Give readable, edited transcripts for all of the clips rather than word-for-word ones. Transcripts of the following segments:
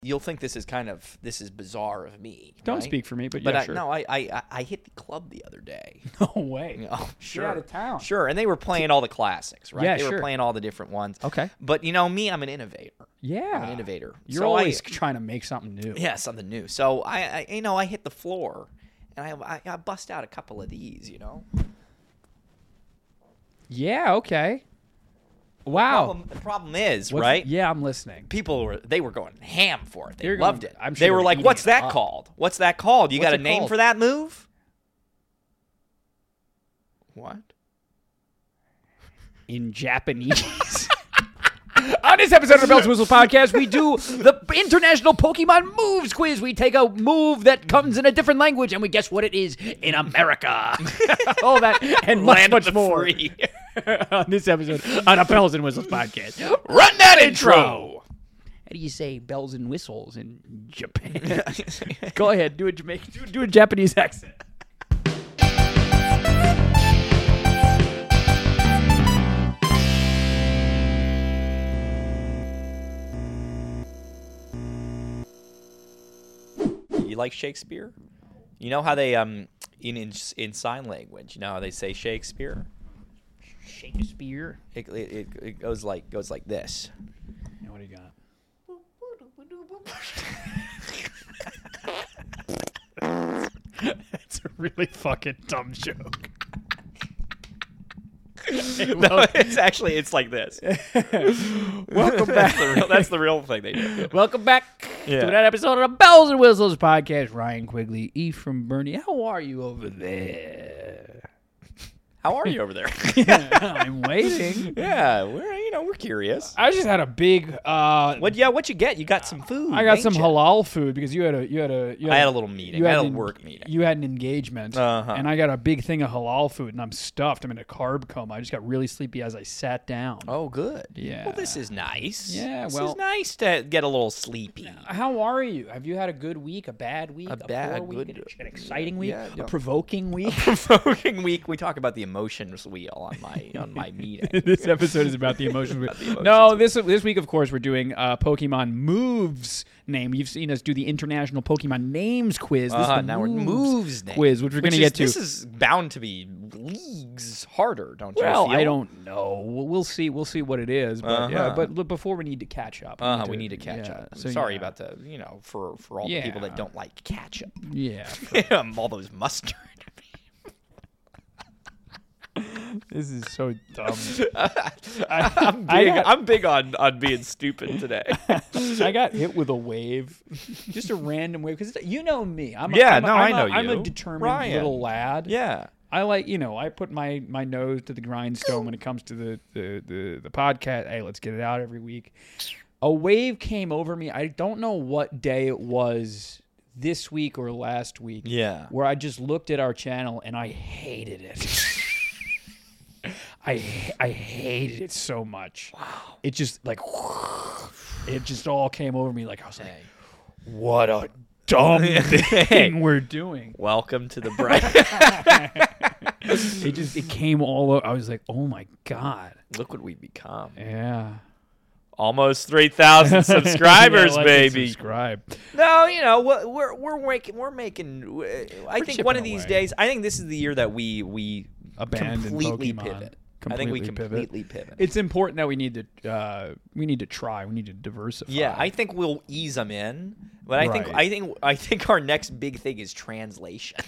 you'll think this is bizarre of me. Don't right? speak for me, but yeah, sure. I hit the club the other day. No way. Oh, sure. Get out of town. Sure, and they were playing all the classics, right? Yeah, they were sure. playing all the different ones. Okay. But me, I'm an innovator. Yeah. I'm an innovator. You're So always trying to make something new. Yeah, something new. So I hit the floor, and I bust out a couple of these. Yeah. Okay. Wow. The problem is, right? Yeah, I'm listening. People were going ham for it. They They're loved going- it. I'm sure They were they're like, eating "What's it that up. called? What's that called? You What's got a it name called? for that move?" What? In Japanese. On this episode of the Bells and Whistles podcast, we do the International Pokemon Moves Quiz. We take a move that comes in a different language, and we guess what it is in America. All that and Land of much the more free. on this episode on the Bells and Whistles podcast. Run that intro. How do you say bells and whistles in Japan? Go ahead, do a Jamaican, do a Japanese accent. You like Shakespeare? You know how they in sign language, you know how they say Shakespeare? Shakespeare. It goes like this. Now, what do you got? That's a really fucking dumb joke. No, it's like this. Welcome back. That's the real thing they do. Welcome back Yeah. to that episode of the Bells and Whistles podcast. Ryan Quigley, E from Bernie. How are you over there? How are you over there? I'm waiting. Yeah, we're curious. I just had a big. What you get? You got some food. I got ain't some ya? halal food because you had a. I had a little meeting. I had a work meeting. You had an engagement, Uh-huh. and I got a big thing of halal food, and I'm stuffed. I'm in a carb coma. I just got really sleepy as I sat down. Oh, good. Yeah. Well, this is nice. Yeah, This well- is nice to get a little sleepy. How are you? Have you had a good week, a bad week, bad, poor week, good- an exciting week, yeah, a provoking week? Provoking week. We talk about the emotions wheel on my meeting. This episode is about the emotions. emotions. No, this week, of course, we're doing Pokemon Moves name. You've seen us do the International Pokemon Names Quiz. This is the now we're moves name, quiz, which we're going to get to. This is bound to be leagues harder, don't you Well, feel? I don't know. We'll see. We'll see what it is. But yeah, but look, before we need to catch up. We need to catch up. So, Sorry yeah. about the for all the people that don't like ketchup. Yeah. All those mustard. This is so dumb. I'm big on being stupid today. I got hit with a wave, just a random wave. Because you know me, I know you. I'm a determined Ryan. little lad. Yeah. I like, I put my nose to the grindstone when it comes to the podcast. Hey, let's get it out every week. A wave came over me. I don't know what day it was, this week or last week. Yeah. Where I just looked at our channel and I hated it. I hated it so much. Wow. It just it just all came over me. Like I was like, what a dumb thing we're doing. Welcome to the break. It came all over. I was like, oh my God. Look what we've become. Yeah. Almost 3,000 subscribers, Yeah, like and baby. subscribe. No, we're making. I think one of chipping these away. days. I think this is the year that we Abandon completely Pokemon. pivot. I think we completely pivot. It's important that we need to try. We need to diversify. Yeah, I think we'll ease them in, but Right. I think our next big thing is translations.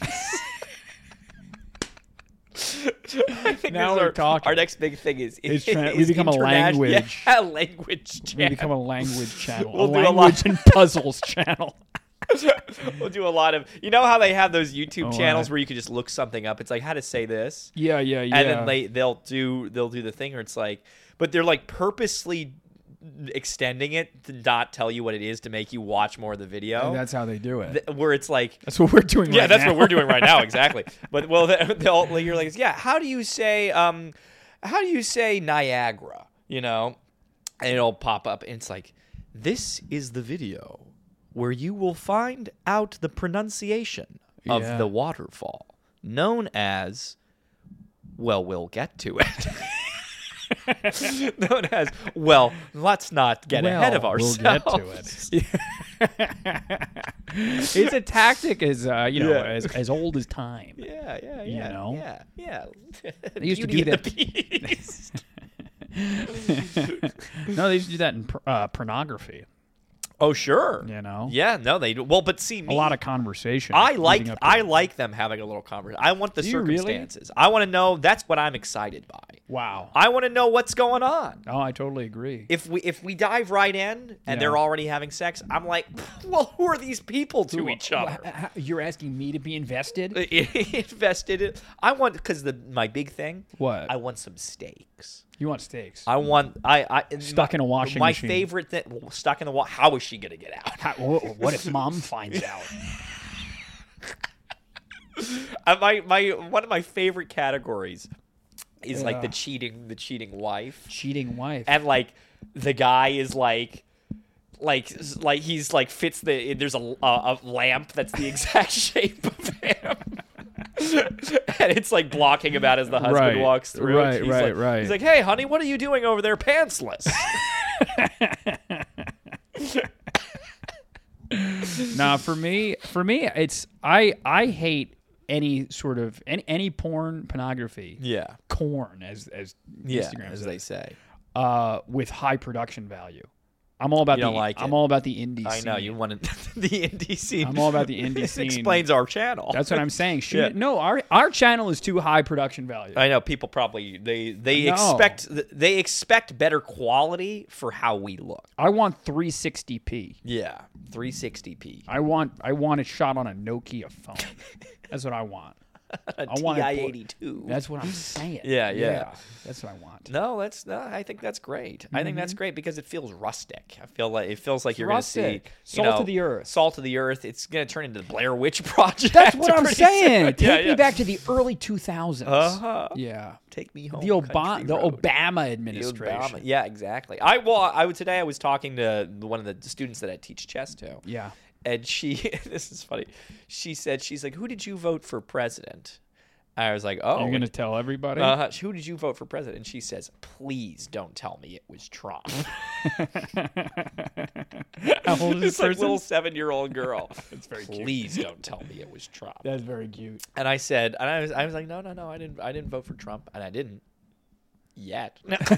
I think Now this is we're talking. Our next big thing is we become a language. Yeah, language We channel. become a language channel. We'll a do a language and puzzles channel. We'll do a lot of. You know how they have those YouTube Oh, channels where you can just look something up. It's like how to say this. Yeah. And then they'll do the thing where it's like, but they're like purposely extending it to not tell you what it is to make you watch more of the video. And that's how they do it. Where it's like, That's what we're doing. yeah, right that's now. what we're doing right now, exactly. But you're like, yeah, how do you say Niagara? And it'll pop up, and it's like, this is the video where you will find out the pronunciation of Yeah. the waterfall, known as, well, we'll get to it. Known as, well, let's not get ahead of ourselves. We'll get to it. It's a tactic as as old as time. Yeah. You know? Yeah. They used to Beauty do and that. the Beast. No, they used to do that in pornography. Oh, sure. You know? Yeah, no, they do. Well, but see, me, A lot of conversation. I leading like up to I it. like them having a little conversation. I want the Do you really? circumstances. I want to know. That's what I'm excited by. Wow. I want to know what's going on. Oh, I totally agree. If we dive right in and Yeah. they're already having sex, I'm like, well, who are these people to each other? You're asking me to be invested? Invested in. I want because my big thing. What? I want some steaks. You want steaks? I want I Stuck in a washing my machine. favorite thing stuck in the How is she gonna get out? What if mom finds out? One of my favorite categories is like the cheating wife. Cheating wife. And like the guy is like he's like fits there's a lamp that's the exact shape of him. And it's like blocking him out as the husband Right, walks through. right, He's right, like, right. He's like, "Hey, honey, what are you doing over there pantsless?" Nah, for me, it's I hate any sort of any porn pornography. Yeah. Corn as Instagram as says, they say. with high production value. I'm all about You don't like it. I'm all about the indie I scene. know you wanted the indie scene. I'm all about the indie It scene. explains our channel. That's what I'm saying. Yeah. No, our channel is too high production value. I know people probably they No. expect better quality for how we look. I want 360p. Yeah, 360p. I want it shot on a Nokia phone. That's what I want. A I want it TI-82. That's what I'm saying. Yeah. That's what I want. No, I think that's great. I think that's great because it feels rustic. it feels like you're going to see rustic. Salt of the earth. Salt of the earth. It's going to turn into the Blair Witch Project. That's what I'm pretty saying. soon. Take Yeah. me back to the early 2000s. Uh-huh. Yeah. Take me home. The country road. Obama The administration. Obama. Yeah, exactly. I was talking to one of the students that I teach chess to. Yeah. And this is funny. She's like, "Who did you vote for president?" I was like, "Oh, You're going to tell everybody? who did you vote for president?" And she says, "Please don't tell me it was Trump." How old is This this like person? little 7-year-old girl. That's very cute. Please don't tell me it was Trump. That's very cute. And I said, I was like, no, I didn't vote for Trump, and I didn't yet.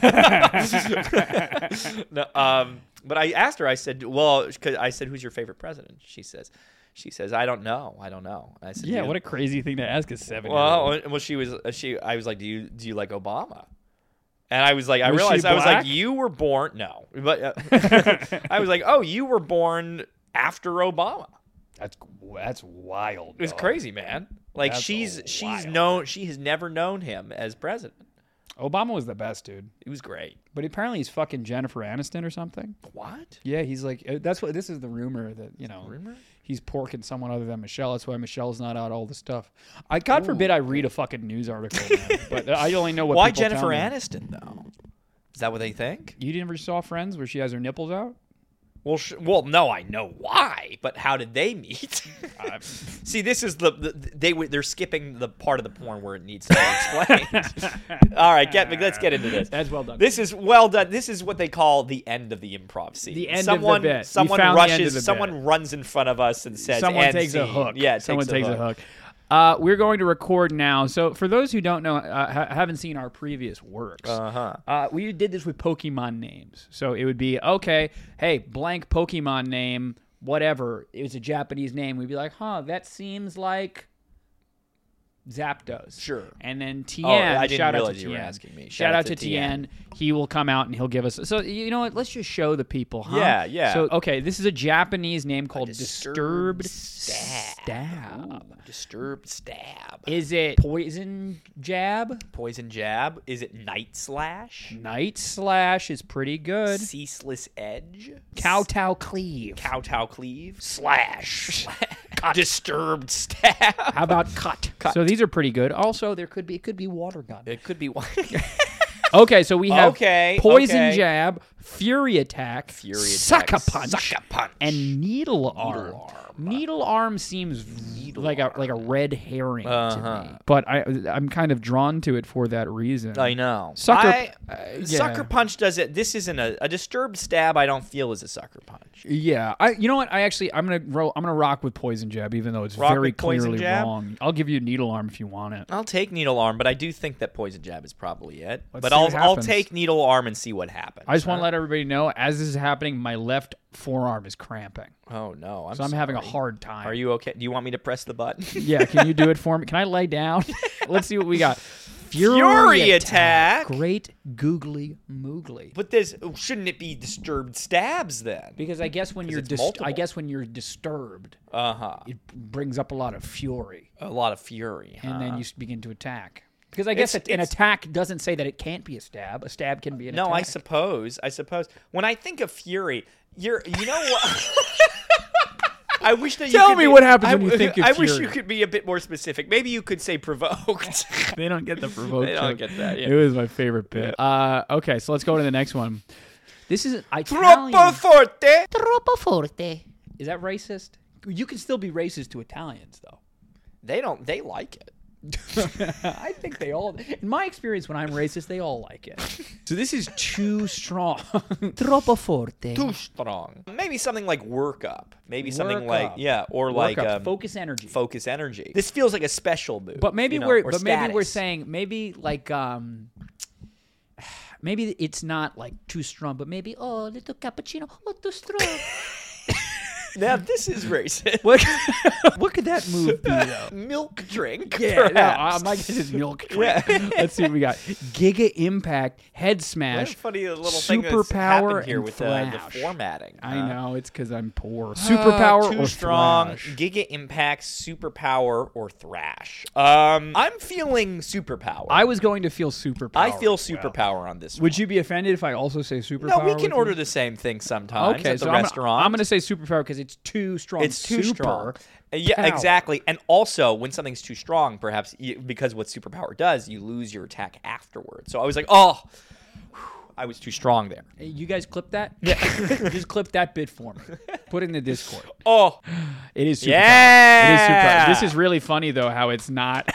No, but I asked her. I said, well, 'cause I said, "Who's your favorite president?" She says, "I don't know. And I said, Yeah, "Do you-" what a crazy thing to ask a 7-year-old. Well, I was like, do you like Obama? And I was like, I Was she realized I was black? like, you were born no, but I was like, oh, you were born after Obama. That's wild. It was dog. crazy, man. Like That's she's wild. she has never known him as president. Obama was the best, dude. It was great. But apparently he's fucking Jennifer Aniston or something. What? Yeah, he's like this is the rumor that, Rumor? he's porking someone other than Michelle. That's why Michelle's not out all the stuff. God forbid I read a fucking news article, man. But I only know what Why people tell Jennifer me. Aniston though? Is that what they think? You never saw Friends where she has her nipples out? Well, no, I know why, but how did they meet? See, this is they're skipping the part of the porn where it needs to be explained. All right, let's get into this. That's well done. This is well done. This is what they call the end of the improv scene. The end of the bit. We Someone found the end of the rushes. Someone bit. runs in front of us and says, Someone "End takes a scene." hook. Yeah, someone takes a hook. We're going to record now. So for those who don't know, haven't seen our previous works, we did this with Pokemon names. So it would be, okay, hey, blank Pokemon name, whatever. It was a Japanese name. We'd be like, that seems like Zapdos. Sure. And then Tien, I didn't shout out to realize you were Tien. asking me. Shout out to Tien. He will come out and he'll give us. So you know what? Let's just show the people, huh? Yeah, yeah. So okay, this is a Japanese name called Disturbed Stab. Ooh, Disturbed Stab. Is it poison jab? Poison Jab. Is it Night Slash? Night slash is pretty good. Ceaseless Edge. Kowtow cleave. Kowtow Cleave. Slash. Disturbed Stab. How about cut? So these are pretty good. Also, it could be water gun. It could be one. Okay, so we have Okay, poison okay. jab, fury attack, Fury Attack, sucker punch, Sucker Punch. and needle arm. Arm. Needle arm seems needle like arm. a red herring to me. But I'm kind of drawn to it for that reason. I know. Sucker Sucker punch does it. This isn't a disturbed stab. I don't feel is a sucker punch. Yeah, you know what? I'm gonna rock with poison jab, even though it's Rock very with poison clearly jab? wrong. I'll give you needle arm if you want it. I'll take needle arm, but I do think that poison jab is probably it. Let's but see what I'll happens. take needle arm and see what happens. I just want to let everybody know, as this is happening, my left forearm is cramping, Oh no, so I'm having a sorry. hard time. Are you okay? Do you want me to press the button? Yeah, can you do it for me? Can I lay down? Let's see what we got. Fury attack. Great googly moogly. But shouldn't it be disturbed stabs then? Because I guess when you're it's multiple. when you're disturbed, Uh-huh. it brings up a lot of fury, A lot of fury. and huh? then you begin to attack. Because I guess an it's- attack doesn't say that it can't be a stab. A stab can be an attack. No, I suppose. When I think of fury, you know what? I wish that you Tell could me be- what happens when you think of I wish fury. you could be a bit more specific. Maybe you could say provoked. They don't get the provoke. They don't joke. get that, yeah. It was my favorite bit. Okay, so let's go to the next one. This is Italian. Troppo forte. Troppo forte. Is that racist? You can still be racist to Italians, though. They like it. I think they all. In my experience, when I'm racist, they all like it. So this is too strong. Troppo forte. Too strong. Maybe something like work up. Maybe something Work like up. or like Work up, focus energy. focus energy. This feels like a special move. But maybe you know, we're or maybe we're status. saying maybe like maybe it's not like too strong, but maybe Little cappuccino. Oh, too strong. Now this is racist. what could that move be though? Milk drink. Yeah, perhaps. my guess is milk drink. Let's see what we got. Giga Impact, Head What Smash, a funny little thing that's Superpower, happened here and with Thrash. the formatting. I huh? know, it's because I'm poor. Superpower Too or strong. Thrash? Giga Impact, Superpower, or Thrash. I'm feeling Superpower. I was going to feel Superpower. I feel as well. Superpower on this. Would you be offended if I also say Superpower? No, we with can you? order the same thing sometimes Okay, at the so restaurant. I'm gonna say Superpower because it's too strong. It's too Super strong. Yeah, power. exactly. And also, when something's too strong, perhaps because what Superpower does, you lose your attack afterwards. So I was like, oh, I was too strong there. Hey, you guys clip that? Yeah. Just clip that bit for me. Put it in the Discord. Oh, It is Superpower. Yeah! It is Superpower. This is really funny, though, how it's not.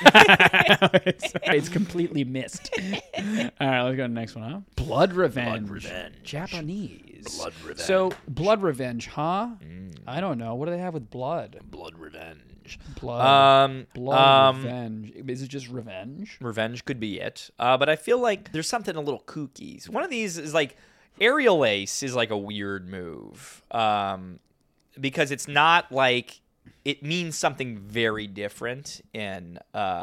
it's completely missed. All right, let's go to the next one, huh? Blood Revenge. Japanese. Blood Revenge. So, Blood Revenge, huh? I don't know. What do they have with blood? Blood Revenge. Blood. Blood Revenge. Is it just revenge? Revenge could be it. But I feel like there's something a little kooky. One of these is like Aerial Ace is like a weird move. Because it's not like it means something very different in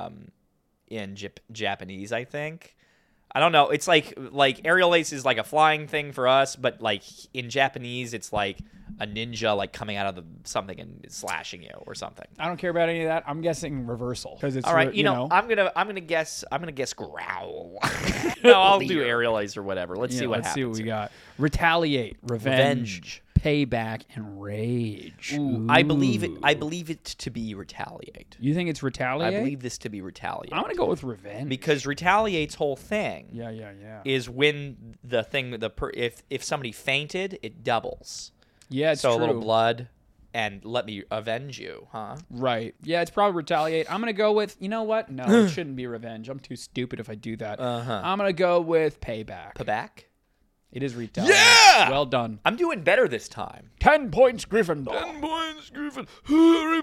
Japanese, I think. I don't know. It's like Aerial Ace is like a flying thing for us, but like in Japanese, it's like a ninja like coming out of something and slashing you or something. I don't care about any of that. I'm guessing reversal because it's All right, you know, I'm gonna guess growl. No, I'll do Aerial Ace or whatever. Let's see what let's happens. see what we here. got. Retaliate, revenge, payback, and rage. Ooh, I believe Ooh. it to be retaliate. You think it's retaliate? I believe this to be retaliate. I'm gonna go with revenge. Because retaliate's whole thing yeah. is when the thing if somebody fainted, it doubles. Yeah, it's so true. a little blood and let me avenge you, huh? Right. Yeah, it's probably retaliate. I'm gonna go with. You know what? No, it shouldn't be revenge. I'm too stupid if I do that. I'm gonna go with payback. Payback? It is retaliate. Yeah! Well done. I'm doing better this time. 10 points, Gryffindor. 10 points, Griffin. Harry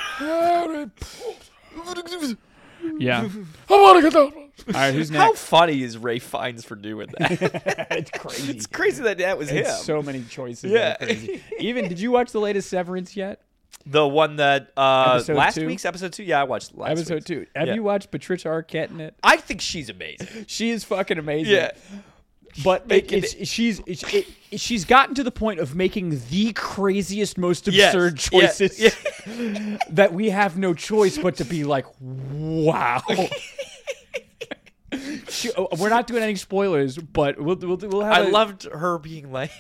Potter. Yeah. I want to get that. All right, who's How next? funny is Ray Fiennes for doing that? It's crazy. It's crazy that was him. It's so many choices. Yeah. Yeah. Crazy. Even, did you watch the latest Severance yet? The one that Episode last 2? week's episode 2. Yeah, I watched last Episode week's. 2. Have Yeah. you watched Patricia Arquette in it? I think she's amazing. She is fucking amazing. Yeah. But Making she's gotten to the point of making the craziest, most Yes. absurd Yeah. choices that we have no choice but to be like, wow. We're not doing any spoilers, but we'll have. I loved her being like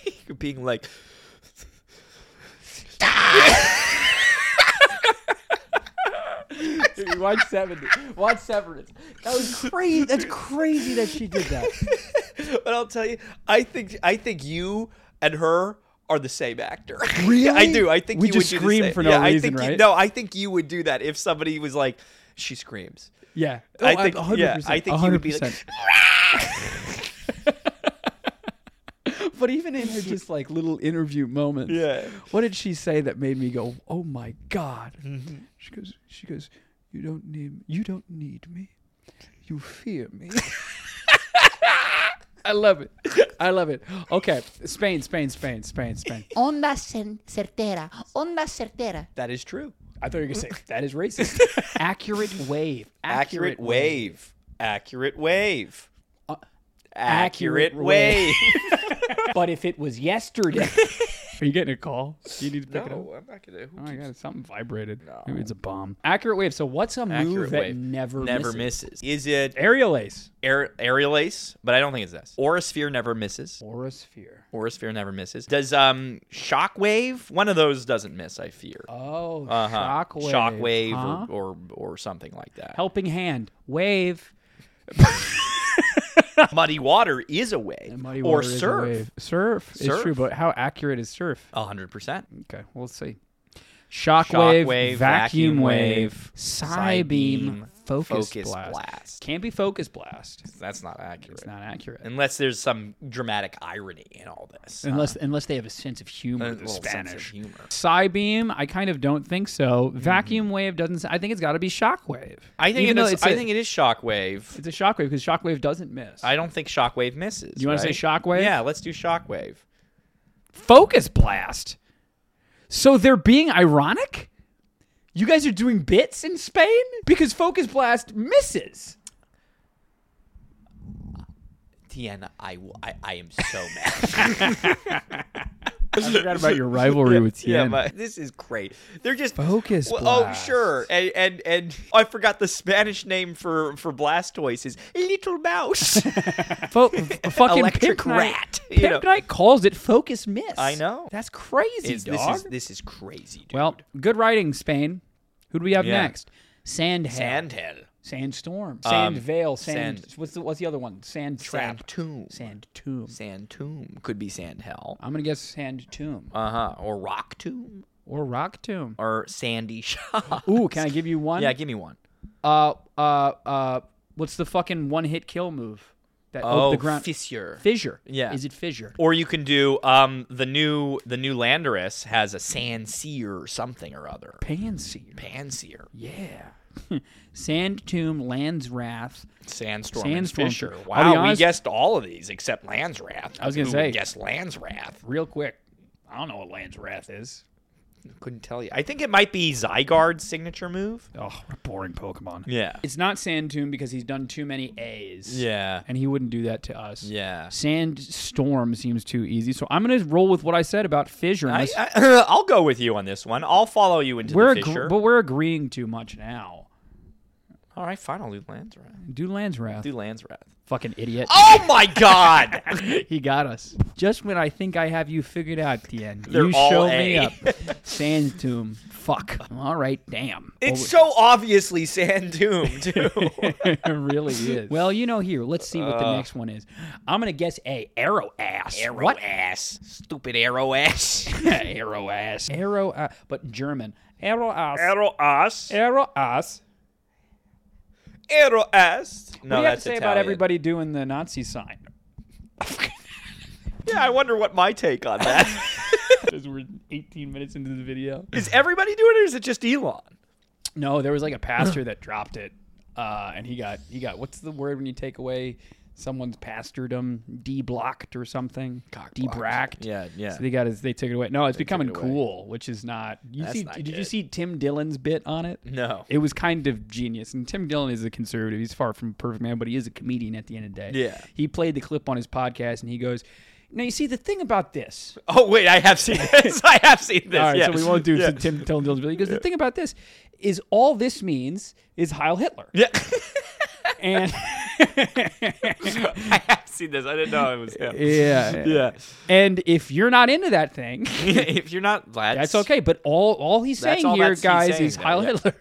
Watch Severance. That was crazy. That's crazy that she did that. But I'll tell you, I think you and her are the same actor. Really? I do. I think We you just would do scream the same. for no yeah, reason, I think right? No, I think you would do that if somebody was like, she screams. Yeah. I think. 100%. Yeah, I think you would be like. 100%. But even in her just like little interview moments, Yeah. what did she say that made me go, "Oh my God"? Mm-hmm. She goes, you don't need me, you fear me. I love it. Okay, Spain. Onda certera. Onda certera. That is true. I thought you were gonna say that is racist. Accurate wave. Accurate wave. Accurate wave. accurate Accurate wave. But if it was yesterday, are you getting a call? Do you need to pick it up? I'm not gonna. Oh my God, something vibrated. No. Maybe it's a bomb. Accurate wave. So what's a move Accurate that wave. never misses? Is it Aerial ace. aerial ace? But I don't think it's this. Orosphere never misses. Orosphere. Orosphere never misses. Does shockwave? One of those doesn't miss, I fear. Oh, Shockwave. shockwave. Shockwave Huh? or something like that. Helping hand. Wave. Muddy water is a wave. And muddy or water is a surf. wave. Surf is Surf. true, but how accurate is surf? 100%. Okay, we'll see. Shockwave, Shockwave, vacuum vacuum wave, wave, psi beam, focus blast. blast. Can't be focus blast. That's not accurate. It's not accurate. Unless there's some dramatic irony in all this. Unless they have a sense of humor, A the little sense of Spanish. humor. Psi beam, I kind of don't think so. Vacuum wave doesn't. I think it's got to be shockwave. I think Even it though is. it's I a- think it is shockwave. It's a shockwave because shockwave doesn't miss. I don't think shockwave misses. You wanna say right? shockwave? Yeah, let's do shockwave. Focus blast. So they're being ironic? You guys are doing bits in Spain? Because focus blast misses. Tien, I am so mad. I forgot about your rivalry with Tien. Yeah, but this is great. They're just Focus Oh, blast. sure. And I forgot the Spanish name for Blastoise is Little Mouse. Fucking Electric Pimp Knight- rat, you Pimp know. Knight calls it focus miss. I know. That's crazy, dog. This is crazy, dude. Well, good writing, Spain. Who do we have Yeah. next? Sandhill. Sandhill. Sandstorm. Sandvale. Sand. Sand- What's the other one? Sand trap. Sandtomb. Sand tomb. Sand Tomb. Could be Sand Hell. I'm gonna guess Sand Tomb Or Rock Tomb. or Rock Tomb. Or Sandy Shot. Ooh, can I give you one? Yeah, give me one. What's the fucking one-hit kill move? That Oh, the ground Fissure. fissure. Yeah. Is it fissure? Or you can do the new Landorus has a Sandseer something or other. Panseer. Panseer. Yeah. Sand Tomb, Land's Wrath. Sandstorm, Sandstorm. and Fisher. I'll be Wow, we honest- guessed all of these except Land's Wrath. I was gonna Who say. would guess Land's Wrath. Real quick. I don't know what Land's Wrath is. Couldn't tell you. I think it might be Zygarde's signature move. Oh, what a boring Pokemon. Yeah. It's not Sand Tomb because he's done too many A's. Yeah. And he wouldn't do that to us. Yeah. Sandstorm seems too easy. So I'm going to roll with what I said about Fissure. unless- I'll go with you on this one. I'll follow you into the Fisher. but we're agreeing too much now. All right, fine. I'll do Land's Wrath. Do Land's Wrath. Do Land's Wrath. Fucking idiot. Oh my God! He got us. Just when I think I have you figured out, Tien. They're You all show A. me up. Sand Tomb. Fuck. All right, damn. It's so obviously Sand Tomb, too. It really is. Well, here. Let's see what the next one is. I'm gonna guess A. Arrow ass. Arrow What? ass. Stupid arrow ass. Arrow ass. Arrow, but German. Arrow ass. Arrow ass. Arrow ass. Arrow ass. What No, do you have to that's say Italian. about everybody doing the Nazi sign? Yeah, I wonder what my take on that. Because we're 18 minutes into the video. Is everybody doing it, or is it just Elon? No, there was like a pastor that dropped it, and he got what's the word when you take away someone's pastordom? Deblocked or something? Debracked. Yeah, yeah. So they took it away. No, it's becoming it away. cool, which is not. That's not Did you good. see Tim Dillon's bit on it? No. It was kind of genius. And Tim Dillon is a conservative. He's far from a perfect man, but he is a comedian at the end of the day. Yeah. He played the clip on his podcast, and he goes, "Now you see the thing about this." Oh, wait, I have seen this. I have seen this. All right, yeah. so we won't do Yeah. Tim Dillon's bit. He goes, "The thing about this is all this means is Heil Hitler." Yeah. And I have seen this. I didn't know it was him. yeah, Yeah. And if you're not into that thing, If you're not, that's okay. But all he's That's saying all here, he's guys, saying is there, Heil yeah. Hitler.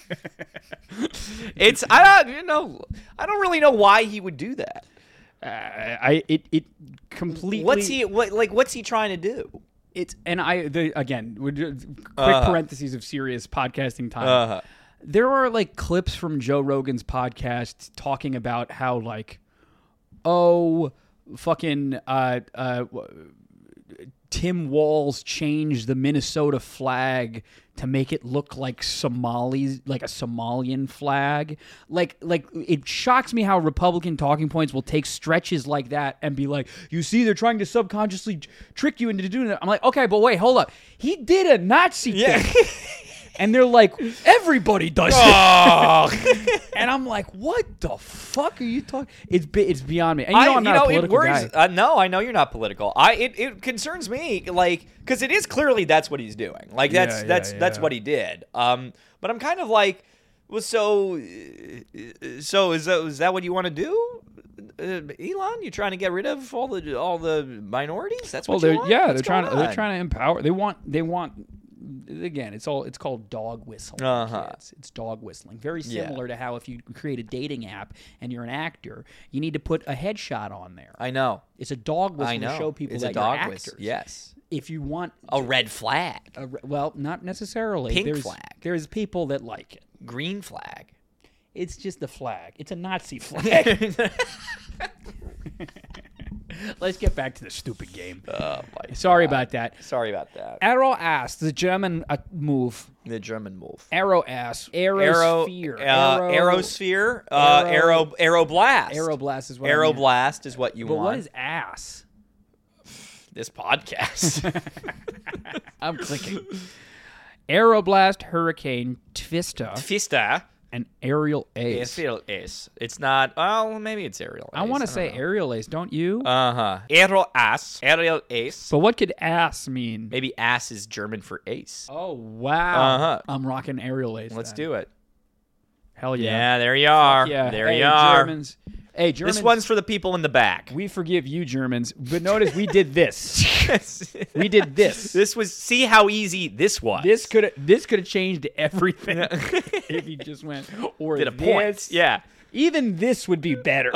It's I don't really know why he would do that. It completely. What's he trying to do? Again, quick parentheses of serious podcasting time. There are like clips from Joe Rogan's podcast talking about how like, Tim Walz changed the Minnesota flag to make it look like Somalis, like a Somalian flag. Like it shocks me how Republican talking points will take stretches like that and be like, you see, they're trying to subconsciously trick you into doing that. I'm like, okay, but wait, hold up. He did a Nazi thing. And they're like, everybody does it. And I'm like, what the fuck are you talking? It's beyond me. And I'm not a political guy. No, I know you're not political. It concerns me, like, because it is clearly that's what he's doing. Like that's what he did. But I'm kind of like, well, so is that what you want to do? Elon, you trying to get rid of all the minorities? That's what you want? Yeah, they're trying to empower. They want. Again, it's called dog whistling. Kids. It's dog whistling. Very similar to how if you create a dating app and you're an actor, you need to put a headshot on there. I know. It's a dog whistle to show people that you're actors. Whistle. Yes. If you want a red flag. Well, not necessarily. Pink flag. There's people that like it. Green flag. It's just the flag. It's a Nazi flag. Let's get back to the stupid game. Sorry about that. Arrow ass, the German move. The German move. Arrow ass. Aerosphere. Aerosphere. Aeroblast. Aeroblast is what Aeroblast is what you want. But what is ass? This podcast. I'm clicking. Aeroblast, Hurricane, Twister. And Aerial Ace. Aerial Ace. It's not. Well, maybe it's Aerial Ace. I want to say Aerial Ace, don't you? Aerial Ace. Aerial Ace. But what could ass mean? Maybe ass is German for ace. Oh, wow. I'm rocking Aerial Ace. Let's do it. Hell yeah. Yeah, there you are. Yeah. There you are. Germans. This one's for the people in the back. We forgive you, Germans. But notice we did this. We did this. See how easy this was. This could have changed everything if you just went or did a point. Yeah. Even this would be better.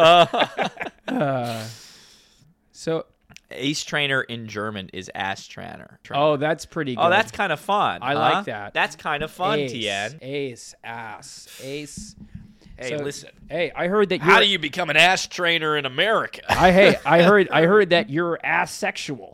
So Ace Trainer in German is Ass Trainer. Oh, that's pretty good. Oh, that's kind of fun. I like that. That's kind of fun, Ace, Tien. Ace, ass, ace. Hey, listen. Hey, I heard that. How do you become an ass trainer in America? I heard that you're asexual.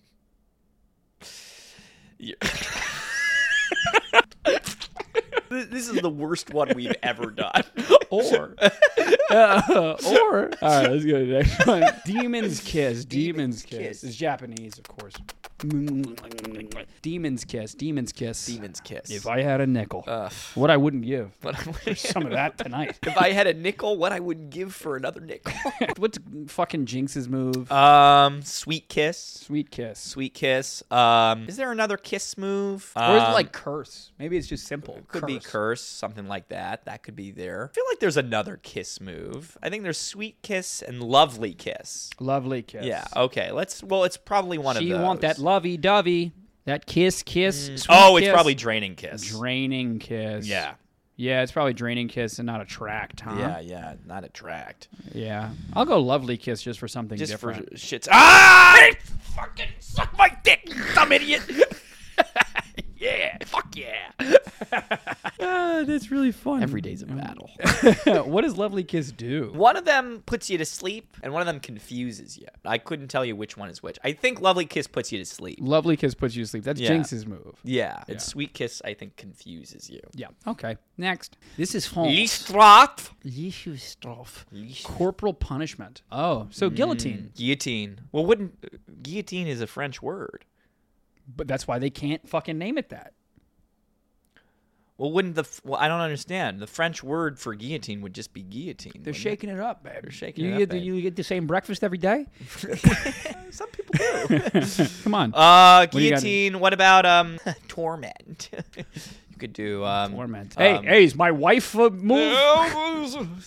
This is the worst one we've ever done. Or all right, let's go to the next one. Demon's Kiss. Demon's Kiss. It's Japanese, of course. Demon's Kiss. If I had a nickel, what I wouldn't give for some of that tonight. If I had a nickel, what I wouldn't give for another nickel. What's fucking Jinx's move? Sweet Kiss. Sweet Kiss. Sweet Kiss. Is there another kiss move? Or is it like curse? Maybe it's just simple. Could be curse, something like that. That could be there. I feel like there's another kiss move. I think there's Sweet Kiss and Lovely Kiss. Lovely Kiss. Yeah. Okay. It's probably one of those. You want that lovey-dovey, that kiss. It's Kiss. probably Draining Kiss. Draining Kiss. Yeah. Yeah, it's probably Draining Kiss and not Attract, huh? Yeah, not Attract. Yeah. I'll go Lovely Kiss just for something different. For shits. Ah! Fucking suck my dick, you dumb idiot! Yeah, fuck yeah. That's really fun. Every day's a battle. What does Lovely Kiss do? One of them puts you to sleep, and one of them confuses you. I couldn't tell you which one is which. I think Lovely Kiss puts you to sleep. Lovely Kiss puts you to sleep. That's Jinx's move. Yeah. And Sweet Kiss, I think, confuses you. Yeah. Okay. Next. This is France. Lichtstrafe. Corporal punishment. Oh, so guillotine. Guillotine. Well, guillotine is a French word. But that's why they can't fucking name it that. Well, I don't understand. The French word for guillotine would just be guillotine. They're shaking it up, babe. They're shaking it up, babe. You get the same breakfast every day? Some people do. Come on. Guillotine. What about torment? You could do torment. Hey, is my wife move?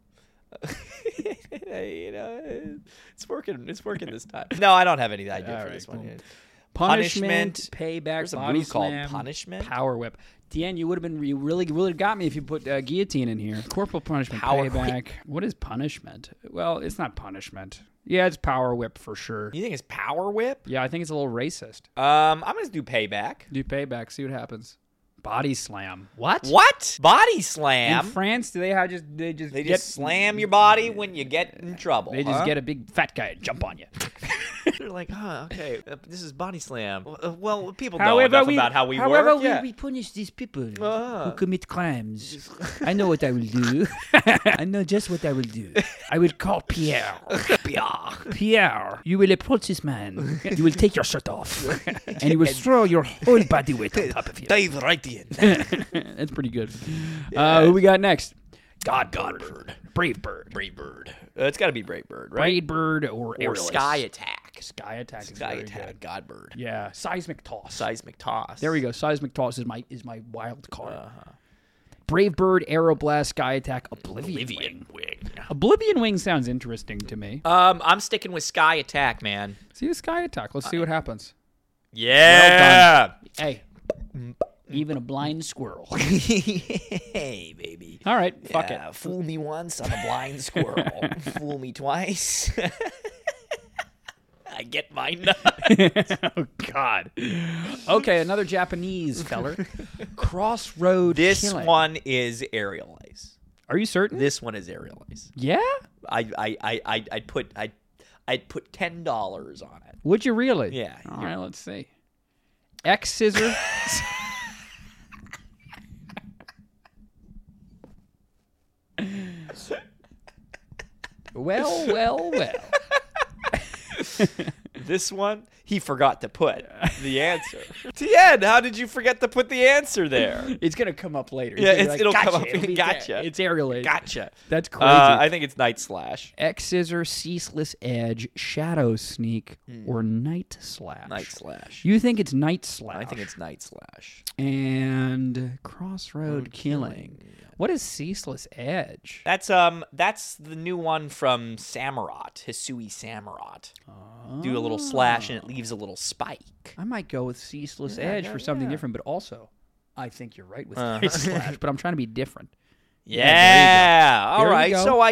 It's working. It's working this time. No, I don't have any idea for this one. Punishment, payback, There's a body move called slam, punishment. Power whip. Deanne, you really got me if you put guillotine in here. Corporal punishment, Power payback. whip. What is punishment? Well, it's not punishment. Yeah, it's Power Whip for sure. You think it's Power Whip? Yeah, I think it's a little racist. I'm gonna do Payback. Do Payback, see what happens. Body Slam. What? What? Body Slam? In France, do they have They just slam your body when you get in trouble. They just get a big fat guy and jump on you. They're like, okay, this is Body Slam. Well, people know enough about how we However, work. we punish these people who Ah. commit crimes. I know what I will do. I know just what I will do. I will call Pierre. Pierre, you will approach this man. You will take your shirt off. And you will throw your whole body weight on top of him. Dive right in. That's pretty good. Who we got next? Godbird. Brave Bird. Brave Bird. It's got to be Brave Bird, right? Brave Bird or Aerialist. Sky Attack. Sky Attack is Sky very Attack. good. Godbird. Yeah. Seismic Toss. Seismic Toss. There we go. Seismic Toss is my wild card. Brave Bird, Aeroblast, Sky Attack, Oblivion Wing. Oblivion Wing sounds interesting to me. I'm sticking with Sky Attack, man. See the Sky Attack. Let's see what happens. Yeah. Hey, even a blind squirrel. Hey, baby. All right, fuck it. Fool me once, I'm a blind squirrel. Fool me twice. I get my nut. Oh, God. Okay, another Japanese feller. Crossroad This Killing. one is Aerial Ace. Are you certain? This one is Aerial Ace. Yeah? I'd put $10 on it. Would you really? Yeah. All right, let's see. X Scissor. Well. This one, he forgot to put the answer. Tien, how did you forget to put the answer there? It's going to come up later. Yeah, It's gonna be it'll like, come up. It'll be Gotcha. there. It's Aerial Ace. Gotcha. That's crazy. I think it's Night Slash. X Scissor, Ceaseless Edge, Shadow Sneak, or Night Slash. Night Slash. You think it's Night Slash. I think it's Night Slash. And Crossroad Killing. What is Ceaseless Edge? That's the new one from Samurott, Hisui Samurott. Do a little slash and it leaves a little spike. I might go with Ceaseless Edge for something different, but also, I think you're right with Night Slash, but I'm trying to be different. Yeah. All There you right. go. So I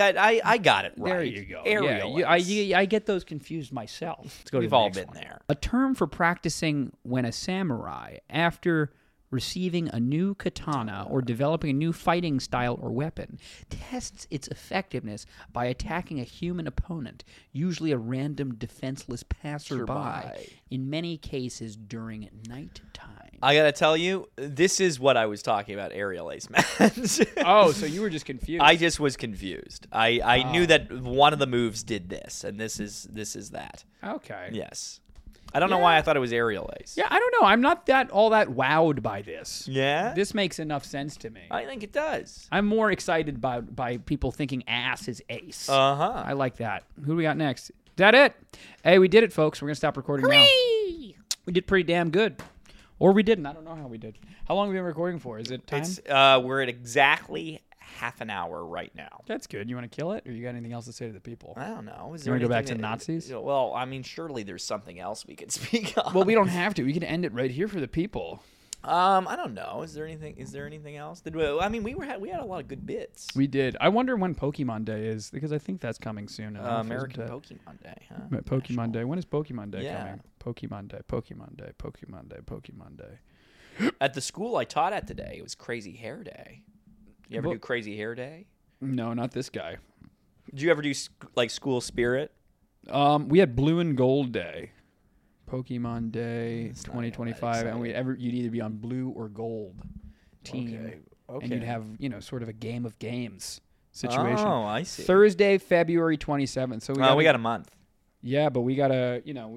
got it right. There you go. Aerial Yeah, Ace. I get those confused myself. Let's go to We've the all next been one. there. A term for practicing when a samurai, after receiving a new katana or developing a new fighting style or weapon, tests its effectiveness by attacking a human opponent, usually a random defenseless passerby, in many cases during nighttime. I gotta tell you, this is what I was talking about, Aerial Ace, man. Oh, so you were just confused. I just was confused. I knew that one of the moves did this, and this is that. Okay. Yes. I don't know why I thought it was Aerial Ace. Yeah, I don't know. I'm not all that wowed by this. Yeah? This makes enough sense to me. I think it does. I'm more excited by people thinking ass is ace. Uh-huh. I like that. Who do we got next? Is that it? Hey, we did it, folks. We're going to stop recording now. We did pretty damn good. Or we didn't. I don't know how we did. How long have we been recording for? Is it time? We're at exactly half an hour right now. That's good. You want to kill it? Or you got anything else to say to the people? I don't know. Is You wanna go back to anything Nazis? Well, I mean, surely there's something else we could speak on. Well, we don't have to. We can end it right here for the people. I don't know. Is there anything else? We had a lot of good bits. We did. I wonder when Pokemon Day is, because I think that's coming soon. American Pokemon Day, huh? Pokemon Day. When is Pokemon Day Yeah. coming? Pokemon Day, Pokemon Day, Pokemon Day, Pokemon Day. At the school I taught at today, it was Crazy Hair Day. You ever Well- do Crazy Hair Day? No, not this guy. Did you ever do like school spirit? We had Blue and Gold Day, Pokemon Day, It's not 2025, and exciting. you'd either be on blue or gold team, Okay. and you'd have sort of a game of games situation. Oh, I see. Thursday, February 27th. So we got a month. Yeah, but we gotta,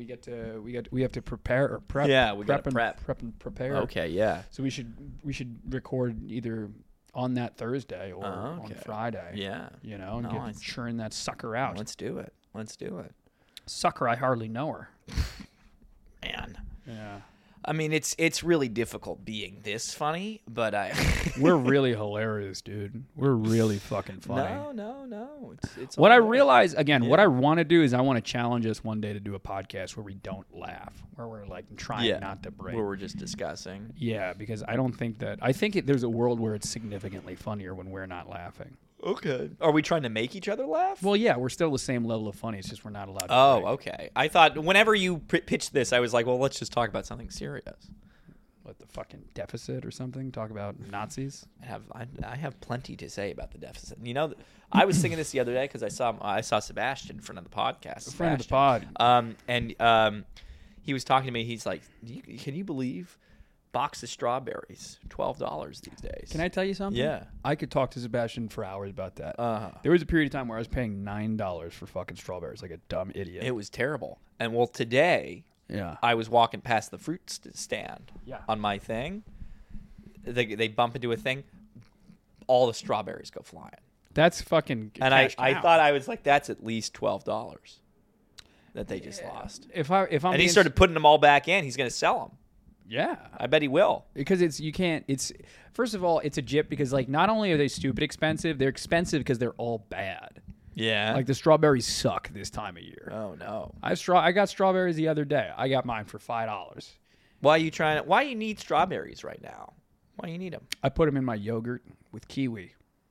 we have to prepare or prep. Yeah, we gotta prep and prepare. Okay, yeah. So we should record either on that Thursday or on Friday. Yeah. And Nice. churn that sucker out. Let's do it. Sucker, I hardly know her. Man. Yeah. I mean, it's really difficult being this funny, but We're really hilarious, dude. We're really fucking funny. No. It's What I all right. realize, again, what I want to do is I want to challenge us one day to do a podcast where we don't laugh, where we're like trying not to break. Where we're just discussing. Yeah, because I think there's a world where it's significantly funnier when we're not laughing. Okay. Are we trying to make each other laugh? Well, yeah, we're still the same level of funny. It's just we're not allowed to Oh, break. okay. I thought whenever you pitched this, I was like, well, let's just talk about something serious. What, the fucking deficit or something? Talk about Nazis? I have plenty to say about the deficit. You know, I was thinking this the other day because I saw Sebastian in front of the podcast. Friend of the pod. And he was talking to me. He's like, can you believe box of strawberries, $12 these days? Can I tell you something? Yeah. I could talk to Sebastian for hours about that. Uh-huh. There was a period of time where I was paying $9 for fucking strawberries like a dumb idiot. It was terrible. And well, today yeah. I was walking past the fruit stand Yeah. on my thing. They bump into a thing. All the strawberries go flying. That's fucking And cash I cow. thought I was like, that's at least $12 that they just lost. if I'm And he being- started putting them all back in. He's going to sell them. yeah. I bet he will. Because first of all, it's a jip because like not only are they stupid expensive, they're expensive because they're all bad. Yeah. Like the strawberries suck this time of year. Oh no. I got strawberries the other day. I got mine for $5. Why you need strawberries right now? Why do you need them? I put them in my yogurt with kiwi.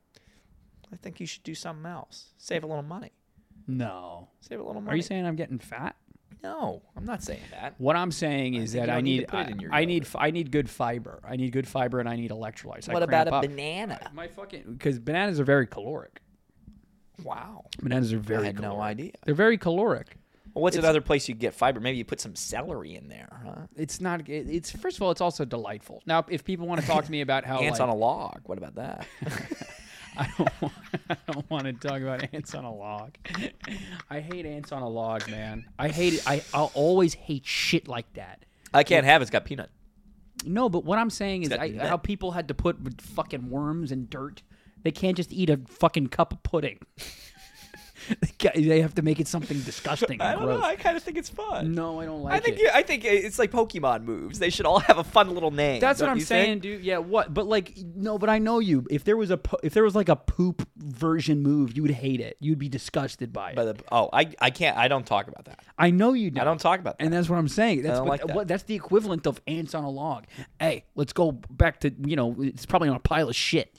I think you should do something else. Save a little money. No. Save a little money. Are you saying I'm getting fat? No, I'm not saying that. What I'm saying is think that you I don't need need to put it in your I need good fiber. I need good fiber and I need electrolytes. What I about cramp a up. banana? My fucking because bananas are very caloric. Wow. Bananas are I very had caloric. no idea. They're very caloric. Well, what's another place you get fiber? Maybe you put some celery in there, huh? It's not. It's first of all, it's also delightful. Now, if people want to talk to me about how Ants like, on a log. What about that? I don't want to talk about ants on a log. I hate ants on a log, man. I hate it. I'll always hate shit like that. I can't have it. It's got peanut. No, but what I'm saying is got nut. how people had to put fucking worms and dirt. They can't just eat a fucking cup of pudding. They have to make it something disgusting I and don't gross. know. I kind of think it's fun. No, I don't like I think it. I think it's like Pokemon moves. They should all have a fun little name. That's what don't I'm you saying, think? dude. Yeah, what? But like, no. But I know you. If there was like a poop version move, you would hate it. You'd be disgusted by it. I can't. I don't talk about that. I know you do. I don't talk about that. And that's what I'm saying. That's don't like that. That's the equivalent of ants on a log. Hey, let's go back to it's probably on a pile of shit.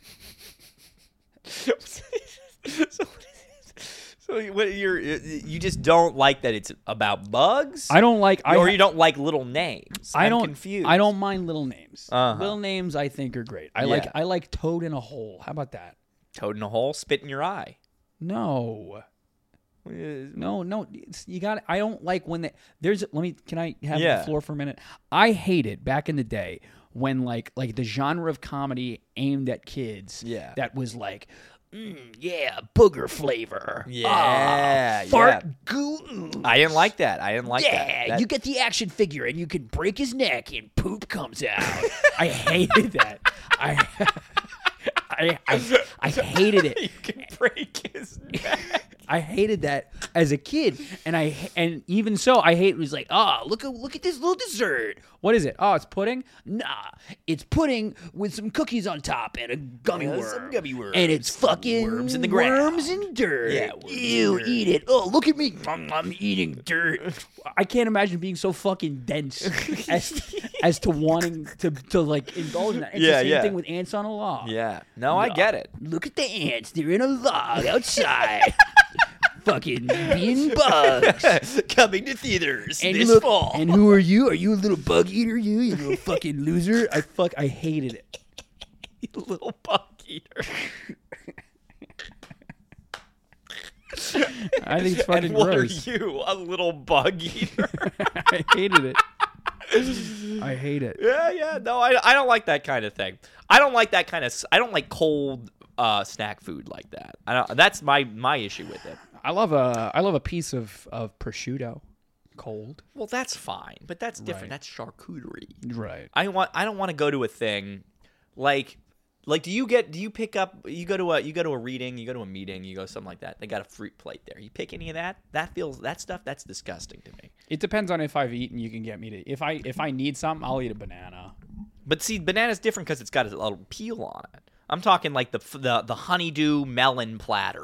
So what you just don't like that it's about bugs? I don't like. Or you don't like little names? I I'm don't. confused. I don't mind little names. Uh-huh. Little names I think are great. I Yeah. like toad in a hole. How about that? Toad in a hole, spit in your eye. No. No. You got. I don't like when there's. Can I have Yeah. the floor for a minute? I hated back in the day when like the genre of comedy aimed at kids. Yeah. That was like, yeah, booger flavor. Yeah, fart yeah. goo. I didn't like that. I didn't like that. Yeah, That- you get the action figure and you can break his neck and poop comes out. I hated that. I hated it. You can break his neck. I hated that as a kid, and even so, I hate. It was like, look at this little dessert. What is it? Oh, it's pudding. Nah, it's pudding with some cookies on top and a gummy worm. Some gummy worms. and it's fucking Worms in the ground. Worms and dirt. Yeah, worms in Ew, dirt. eat it. Oh, look at me. I'm eating dirt. I can't imagine being so fucking dense as to wanting to like indulge in that. It's Yeah, the same yeah. thing with ants on a log. Yeah. No, I get it. Look at the ants. They're in a log outside. Fucking being bugs. Coming to theaters And this look, fall. and who are you? Are you a little bug eater? You little fucking loser. I hated it. You little bug eater. I think it's fucking And what gross. are you, a little bug eater? I hated it. I hate it. Yeah. No, I don't like that kind of thing. I don't like that kind of. I don't like cold snack food like that. That's my issue with it. I love a piece of prosciutto, cold. Well, that's fine, but that's different. Right. That's charcuterie. Right. I don't want to go to a thing like do you pick up you go to a reading, you go to a meeting, you go something like that. They got a fruit plate there. You pick any of that? That stuff that's disgusting to me. It depends on if I've eaten. You can get me to if I need something, I'll eat a banana. But see, banana's different because it's got a little peel on it. I'm talking like the honeydew melon platter.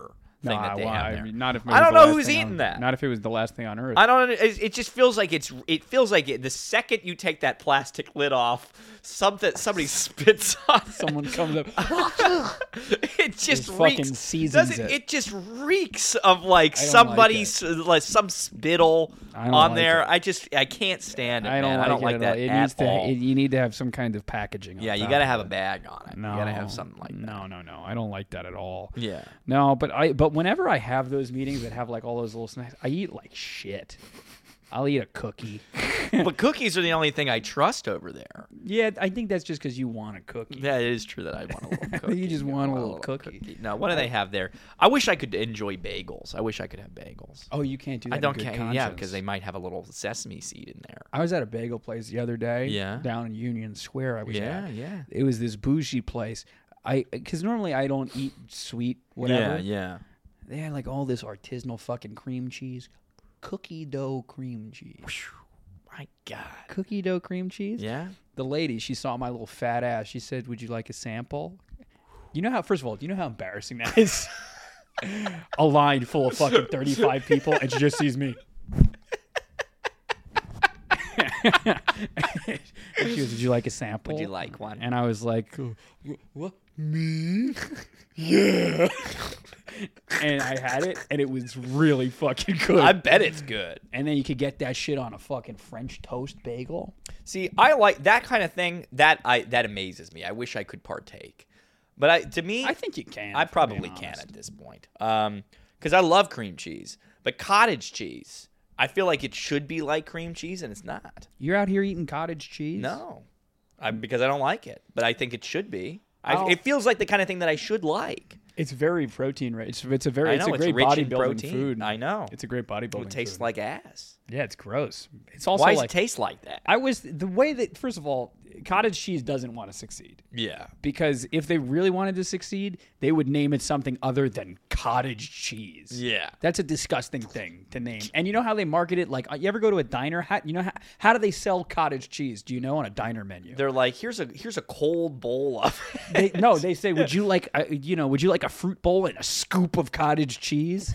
thing that they have there. I mean, not if it I was don't the know last who's thing eating on- that. Not if it was the last thing on earth. I don't. It just feels like it feels like the second you take that plastic lid off, somebody spits on it. Someone comes up. It just Just reeks. fucking seasons doesn't, it. It just reeks of like I don't somebody's like some spittle I don't on like there. it. I can't stand it. I man. I don't like it that at all. It at needs to. all. You need to have some kind of packaging. on Yeah, you top gotta of have a it. bag on it. No, You gotta have something like that. No. I don't like that at all. Yeah. No, but whenever I have those meetings that have like all those little snacks, I eat like shit. I'll eat a cookie. But cookies are the only thing I trust over there. Yeah, I think that's just because you want a cookie. Yeah, it is true that I want a little cookie. You just want a I little cookie. No, what do they have there? I wish I could enjoy bagels. I wish I could have bagels. Oh, you can't do that. I don't in good care. Yeah, conscience. because they might have a little sesame seed in there. I was at a bagel place the other day. Yeah. Down in Union Square. I was Yeah, at. yeah. It was this bougie place. Because normally I don't eat sweet whatever. Yeah. They had like all this artisanal fucking cream cheese, cookie dough cream cheese. My God. Cookie dough cream cheese. Yeah. The lady, she saw my little fat ass. She said, "Would you like a sample?" You know how? First of all, do you know how embarrassing that is? A line full of fucking 35 people, and she just sees me. And she goes, "Would you like a sample?" Would you like one? And I was like, "What? Me? Yeah." And I had it, and it was really fucking good. I bet it's good. And then you could get that shit on a fucking French toast bagel. See, I like that kind of thing. That amazes me. I wish I could partake, but to me, I think you can. I if I'm probably being can honest. at this point. Because I love cream cheese, but cottage cheese, I feel like it should be like cream cheese, and it's not. You're out here eating cottage cheese? No, because I don't like it, but I think it should be. Oh. It feels like the kind of thing that I should like. It's very protein rich. It's a I very know, it's a great rich in bodybuilding protein. food. I know. It's a great bodybuilding It tastes food. like ass. Yeah, it's gross. It's also Why does like it taste like that? I was the way that first of all, cottage cheese doesn't want to succeed. Yeah. Because if they really wanted to succeed, they would name it something other than cottage cheese. Yeah. That's a disgusting thing to name. And you know how they market it? Like, you ever go to a diner? How do they sell cottage cheese? Do you know on a diner menu? They're like, here's a cold bowl of it. They say, would you like a fruit bowl and a scoop of cottage cheese?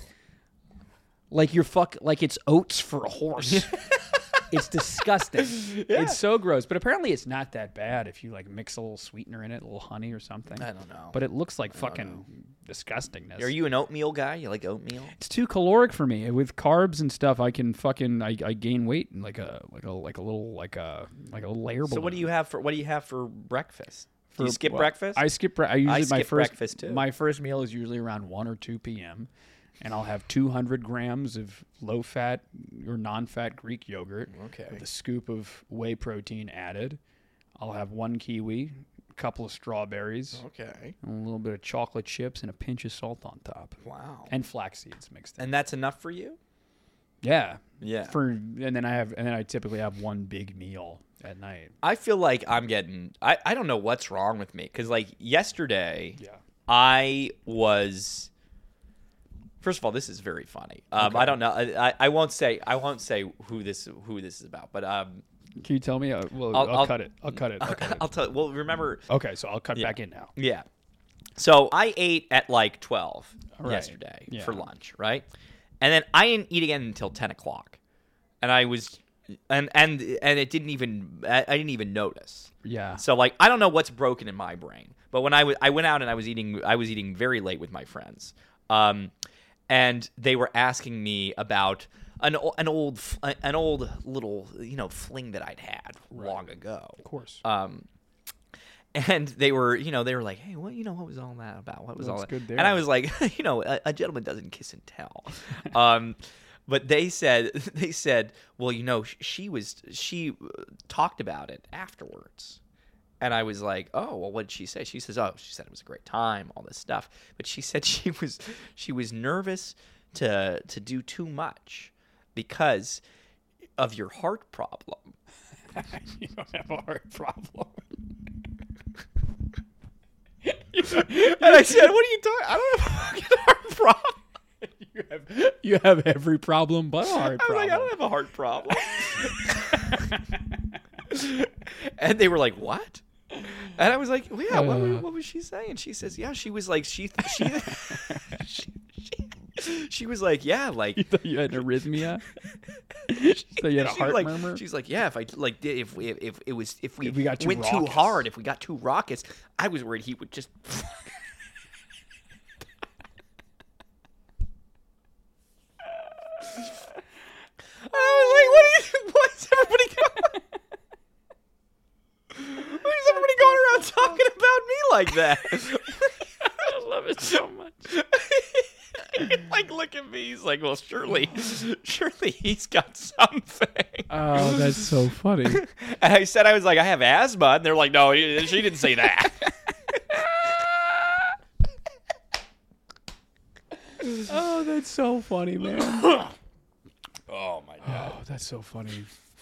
Like like it's oats for a horse. It's disgusting. It's so gross. But apparently it's not that bad if you like mix a little sweetener in it, a little honey or something. I don't know. But it looks like fucking disgustingness. Are you an oatmeal guy? You like oatmeal? It's too caloric for me. With carbs and stuff, I can fucking I gain weight in like a little layer balloon. So what do you have for breakfast? Do you skip Well, breakfast? I skip. I usually my skip first breakfast, too. My first meal is usually around 1 or 2 p.m. and I'll have 200 grams of low-fat or non-fat Greek yogurt Okay. with a scoop of whey protein added. I'll have 1 kiwi, a couple of strawberries, Okay. and a little bit of chocolate chips, and a pinch of salt on top, Wow. and flax seeds mixed in. And that's enough for you? Yeah. Yeah. And then I typically have 1 big meal at night. I feel like I'm getting. I don't know what's wrong with me because like yesterday, Yeah. I was. First of all, this is very funny. I don't know. I won't say who this is about, but Can you tell me? Well, I'll cut it. I'll cut it. I'll tell. Well, remember. Okay, so I'll cut back in now. Yeah. So I ate at like 12 Right. yesterday Yeah. for lunch, right? And then I didn't eat again until 10 o'clock, and I was, and it didn't even. I didn't even notice. Yeah. So like I don't know what's broken in my brain, but when I went out and I was eating very late with my friends, and they were asking me about an old little fling that I'd had long ago. Of course. And they were like, hey, what was all that about? What was all That's that? good there. And I was like, a gentleman doesn't kiss and tell. But they said, well, she talked about it afterwards. And I was like, oh, well, what did she say? She says, she said it was a great time, all this stuff. But she said she was nervous to do too much because of your heart problem. You don't have a heart problem. And I said, what are you talking? I don't have a fucking heart problem. You have every problem but a heart I was problem. like, I don't have a heart problem. And they were like, what? And I was like, well, yeah, what was she saying? She says, yeah, she was like, she She was like, yeah, like You thought you had an arrhythmia? So you had a She's heart like, murmur? she's like, yeah, if I like if we If we got too went too raucous. hard, if we got too raucous, I was worried he would just. I was like, why is everybody going? Why is everybody going around talking about me like that? I love it so much. Like, look at me. He's like, well, surely he's got something. Oh, that's so funny. And I said, I was like, I have asthma. And they're like, no, she didn't say that. Oh, that's so funny, man. Oh, my God. Oh, that's so funny.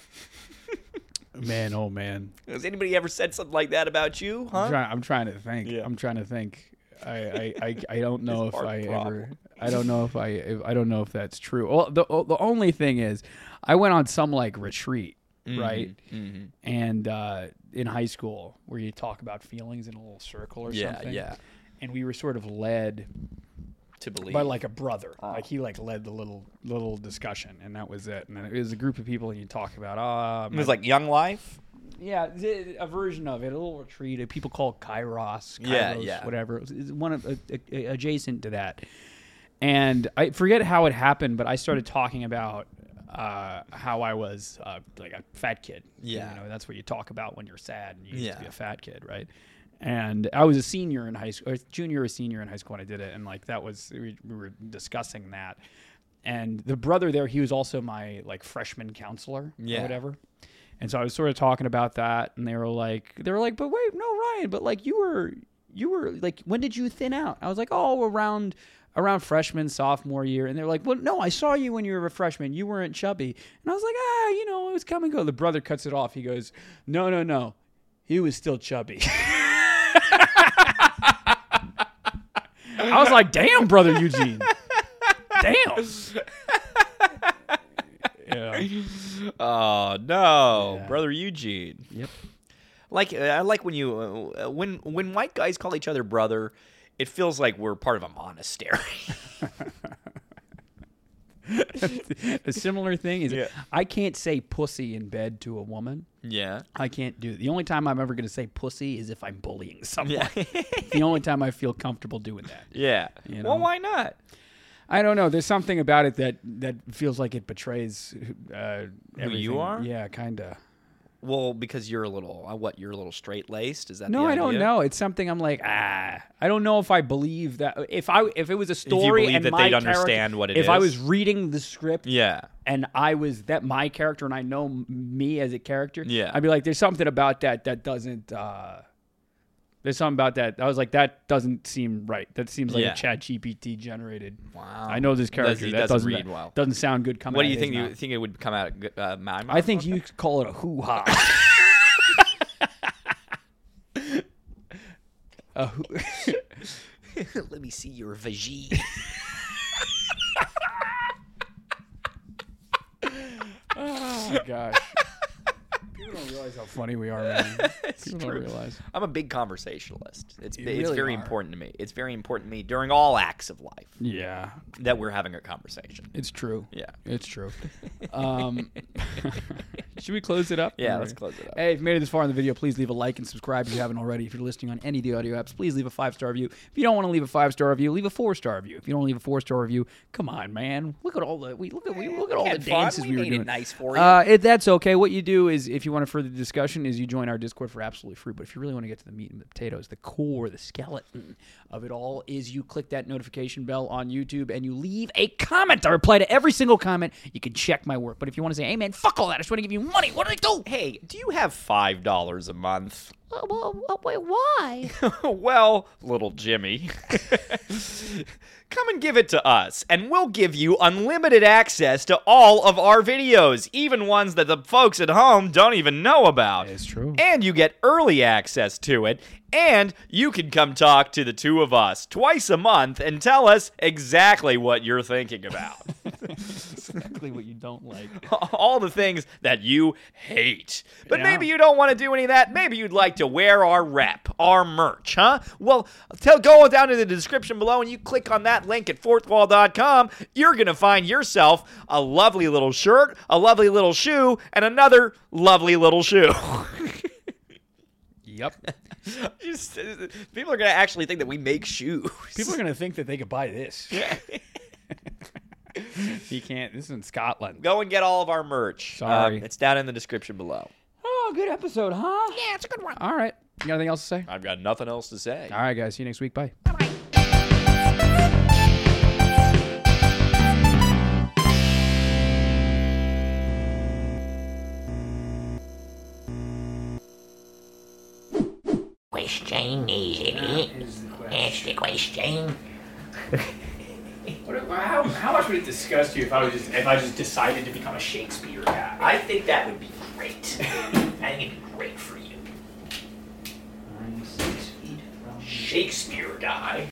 Man, oh man. Has anybody ever said something like that about you, huh? I'm trying to think. Yeah. I'm trying to think. I don't know if heart I throb. ever. I don't know if I don't know if that's true. Well, the only thing is, I went on some like retreat, right? Mm-hmm. And in high school, where you talk about feelings in a little circle or something. Yeah. And we were sort of led To believe. by like a brother. Like he like led the little discussion, and that was it. And then it was a group of people, and you talk about It was like Young Life. yeah, a version of it, a little retreat. People call it Kairos, Yeah. whatever. It's one of adjacent to that. And I forget how it happened, but I started talking about how I was like a fat kid. Yeah. You know, that's what you talk about when you're sad and you used to be Yeah. a fat kid, right? And I was a senior in high school, or junior or senior in high school when I did it, and like that was we were discussing that. And the brother there, he was also my like freshman counselor Yeah. or whatever. And so I was sort of talking about that, and they were like, but wait, no, Ryan, but like you were like, when did you thin out? I was like, oh, around freshman, sophomore year. And they're like, well, no, I saw you when you were a freshman. You weren't chubby. And I was like, it was come and go. The brother cuts it off. He goes, no, he was still chubby. I was like, damn, brother Eugene. Damn. Yeah. Oh no, Yeah. brother Eugene. Yep. Like I like when you when white guys call each other brother, it feels like we're part of a monastery. A similar thing is Yeah. I can't say pussy in bed to a woman. Yeah. I can't do it. The only time I'm ever going to say pussy is if I'm bullying someone. Yeah. The only time I feel comfortable doing that. Yeah. You Well, know? why not? I don't know. There's something about it that feels like it betrays everything. you are? Yeah, kind of. Well, because you're a little you're a little straight laced. Is that No, the I don't idea? know. It's something I'm like, I don't know if I believe that. If it was a story believe and that my they'd character- understand what it if I is. was reading the script, Yeah. and I was my character, and I know me as a character, Yeah. I'd be like, there's something about that doesn't. There's something about that. I was like, that doesn't seem right. That seems like Yeah. a ChatGPT generated. Wow. I know this character. He that doesn't read well. Doesn't sound good coming. What do out you of think? his You mouth. think it would come out of my mouth? I think you could call it a hoo ha. Let me see your vagine. Oh my gosh. People don't realize how funny we are, man. People don't realize. I'm a big conversationalist. It's really very are. important to me. It's very important to me during all acts of life Yeah, that we're having a conversation. it's true. Yeah. It's true. Should we close it up? Yeah, Or- let's close it up. Hey, if you made it this far in the video, please leave a like and subscribe if you haven't already. If you're listening on any of the audio apps, please leave a 5-star review. If you don't want to leave a 5-star review, leave a 4-star review. If you don't leave a 4-star review, come on, man. Look at all the look at all the dances we were made doing. it nice for you. That's okay. What you do is, if you want to further discussion, is you join our Discord for absolutely free. But if you really want to get to the meat and the potatoes, the core, the skeleton of it all, is you click that notification bell on YouTube and you leave a comment. I reply to every single comment. You can check my work. But if you want to say, hey, man, fuck all that. I just want to give you money. What do I do? Hey, do you have $5 a month? Wait, why? Well, little Jimmy, come and give it to us, and we'll give you unlimited access to all of our videos, even ones that the folks at home don't even know about. It's true. And you get early access to it, And you can come talk to the two of us twice a month and tell us exactly what you're thinking about. Exactly what you don't like. All the things that you hate. But Yeah. maybe you don't want to do any of that. Maybe you'd like to wear our rep, our merch, huh? Well, go down in the description below and you click on that link at fourthwall.com. You're going to find yourself a lovely little shirt, a lovely little shoe, and another lovely little shoe. Yep. People are going to actually think that we make shoes. People are going to think that they could buy this. Yeah. You can't. This is in Scotland. Go and get all of our merch. Sorry. It's down in the description below. Oh, good episode, huh? Yeah, it's a good one. All right. You got anything else to say? I've got nothing else to say. All right, guys. See you next week. Bye. Question, isn't it? That's the question. How much would it disgust you if I just decided to become a Shakespeare guy? I think that would be great. I think it'd be great for you. I'm 6 feet from Shakespeare guy.